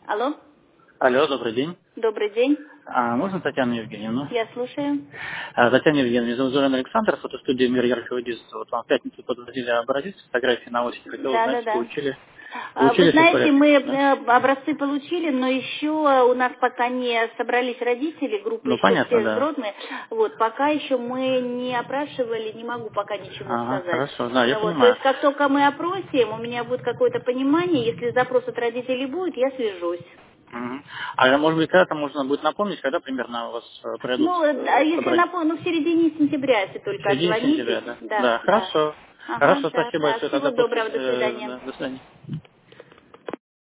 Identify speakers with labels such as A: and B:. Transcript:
A: Алло.
B: Алло, добрый день.
A: Добрый день.
B: Можно Татьяну Евгеньевну?
A: Я слушаю.
B: Татьяна Евгеньевна, меня зовут Зоран Александр, фотостудия «Мир яркого детства». Вот вам в пятницу подвозили образец фотографии на осень. Хотел узнать,
A: Да.
B: получили
A: Вы
B: все в
A: знаете,
B: порядке?
A: мы
B: Да?
A: образцы получили, но еще у нас пока не собрались родители, группы
B: Ну,
A: еще
B: понятно,
A: все
B: да.
A: взрослые. Вот, пока еще мы не опрашивали, не могу пока ничего
B: Ага,
A: сказать.
B: хорошо, да, я
A: Ну вот, то
B: понимаю.
A: есть как только мы опросим, у меня будет какое-то понимание, если запрос от родителей будет, я свяжусь.
B: Мгм. А может быть, когда-то можно будет напомнить, когда примерно у вас пройдут
A: Ну, если
B: собрать?
A: напомню, в середине сентября, если
B: В
A: только
B: середине
A: отзвонитесь.
B: сентября, да?
A: Да,
B: Да,
A: да.
B: хорошо.
A: Ага,
B: Хорошо,
A: да,
B: спасибо
A: да.
B: большое.
A: Всего
B: Тогда после...
A: доброго, до свидания.
B: да, до свидания.